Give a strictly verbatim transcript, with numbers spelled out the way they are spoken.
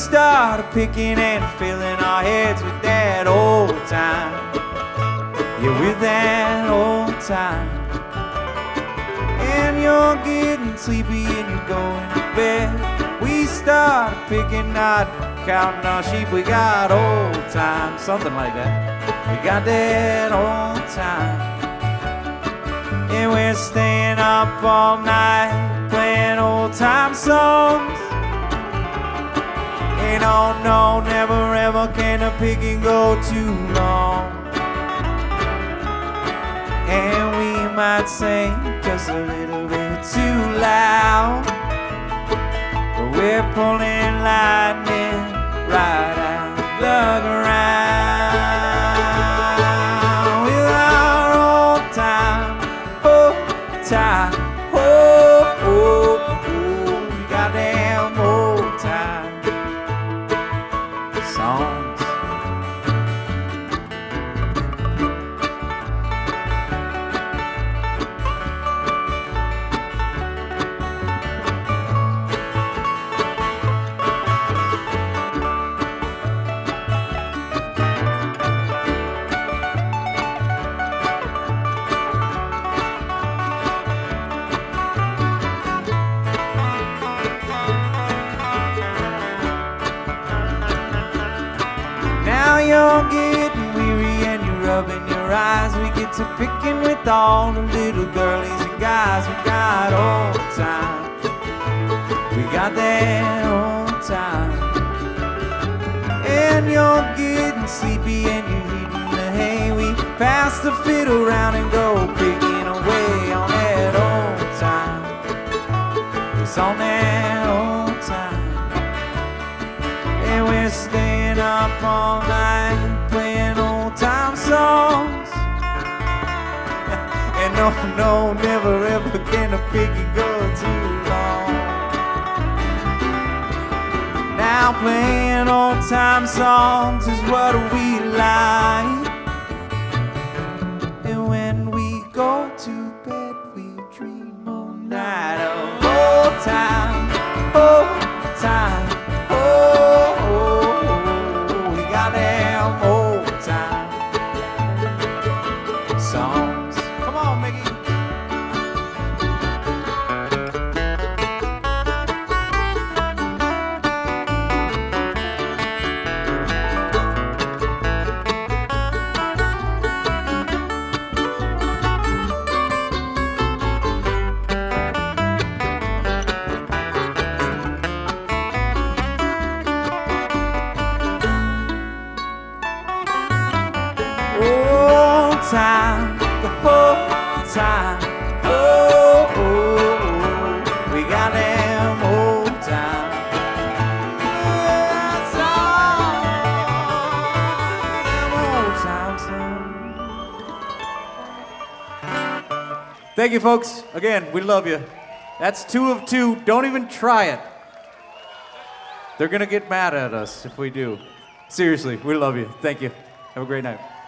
started picking and filling our heads with that old time. Yeah, with that old time. And you're getting sleepy and you're going to bed. We started picking, not counting our sheep. We got old time, something like that. We got that old time. And we're staying up all night playing old time songs. And oh no, never ever can a picking go too long. And we might sing just a little bit too loud, but we're pulling lightning right out the ground with our old time, oh time, oh oh oh, we got them old time songs. You're getting weary and you're rubbing your eyes. We get to picking with all the little girlies and guys. We got old time, we got that old time. And you're getting sleepy and you're hitting the hay. We pass the fiddle around and go picking away on that old time. It's on that old time. And we're staying up all night playing old time songs. And no, no, never ever can a piggy go too long. Now playing old time songs is what we like. And when we go to bed we dream all night of old time, old time. Songs. Come on, Mickey. Old time, the whole time, oh, oh, oh, we got them old time. That's all, them old time songs. Thank you, folks. Again, we love you. That's two of two. Don't even try it. They're gonna get mad at us if we do. Seriously, we love you. Thank you. Have a great night.